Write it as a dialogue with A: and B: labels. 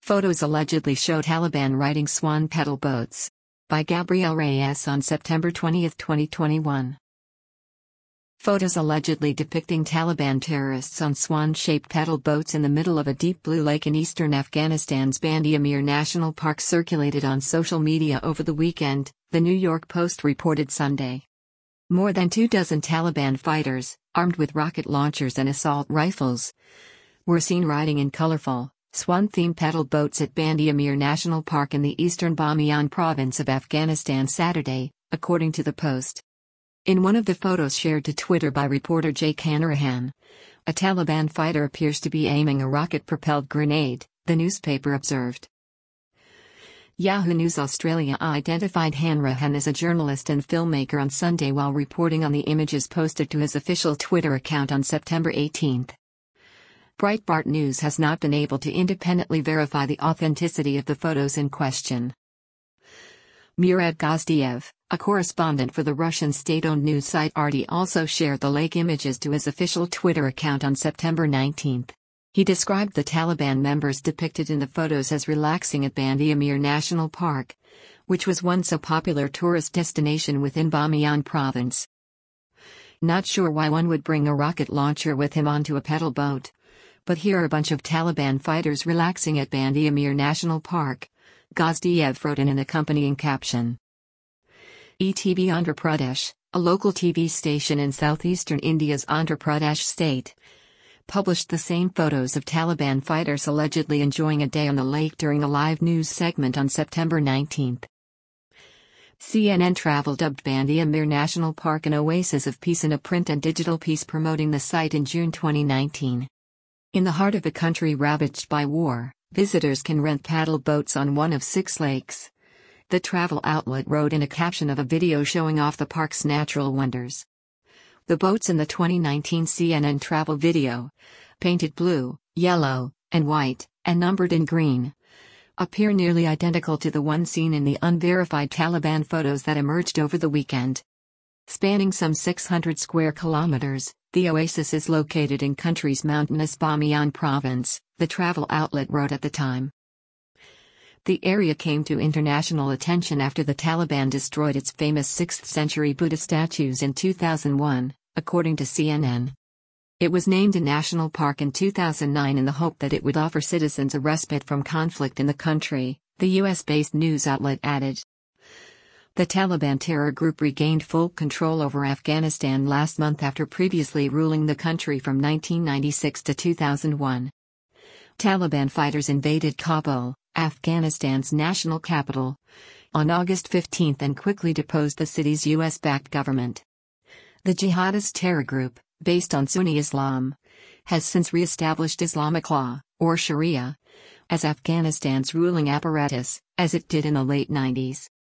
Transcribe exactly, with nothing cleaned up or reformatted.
A: Photos allegedly show Taliban riding swan pedal boats. By Gabriel Reyes on September twentieth, twenty twenty-one. Photos allegedly depicting Taliban terrorists on swan-shaped pedal boats in the middle of a deep blue lake in eastern Afghanistan's Bandi Amir National Park circulated on social media over the weekend, the New York Post reported Sunday. More than two dozen Taliban fighters, armed with rocket launchers and assault rifles, were seen riding in colorful, swan-themed pedal boats at Bandi Amir National Park in the eastern Bamiyan province of Afghanistan Saturday, according to the Post. In one of the photos shared to Twitter by reporter Jake Hanrahan, a Taliban fighter appears to be aiming a rocket-propelled grenade, the newspaper observed. Yahoo News Australia identified Hanrahan as a journalist and filmmaker on Sunday while reporting on the images posted to his official Twitter account on September eighteenth. Breitbart News has not been able to independently verify the authenticity of the photos in question. Murad Gazdiev, a correspondent for the Russian state-owned news site R T, also shared the lake images to his official Twitter account on September nineteenth. He described the Taliban members depicted in the photos as relaxing at Bandi Amir National Park, which was once a popular tourist destination within Bamiyan province. Not sure why one would bring a rocket launcher with him onto a pedal boat, but here are a bunch of Taliban fighters relaxing at Bandi Amir National Park, Gazdiev wrote in an accompanying caption. E T V Andhra Pradesh, a local T V station in southeastern India's Andhra Pradesh state, published the same photos of Taliban fighters allegedly enjoying a day on the lake during a live news segment on September nineteenth. C N N Travel dubbed Bandi Amir National Park an oasis of peace in a print and digital piece promoting the site in June twenty nineteen. In the heart of a country ravaged by war, visitors can rent paddle boats on one of six lakes, the travel outlet wrote in a caption of a video showing off the park's natural wonders. The boats in the twenty nineteen C N N Travel video, painted blue, yellow, and white, and numbered in green, appear nearly identical to the one seen in the unverified Taliban photos that emerged over the weekend. Spanning some six hundred square kilometers, the oasis is located in country's mountainous Bamiyan province, the travel outlet wrote at the time. The area came to international attention after the Taliban destroyed its famous sixth century Buddha statues in two thousand one, according to C N N. It was named a national park in two thousand nine in the hope that it would offer citizens a respite from conflict in the country, the U S-based news outlet added. The Taliban terror group regained full control over Afghanistan last month after previously ruling the country from nineteen ninety-six to two thousand one. Taliban fighters invaded Kabul, Afghanistan's national capital, on August fifteenth and quickly deposed the city's U S-backed government. The jihadist terror group, based on Sunni Islam, has since re-established Islamic law, or Sharia, as Afghanistan's ruling apparatus, as it did in the late nineties.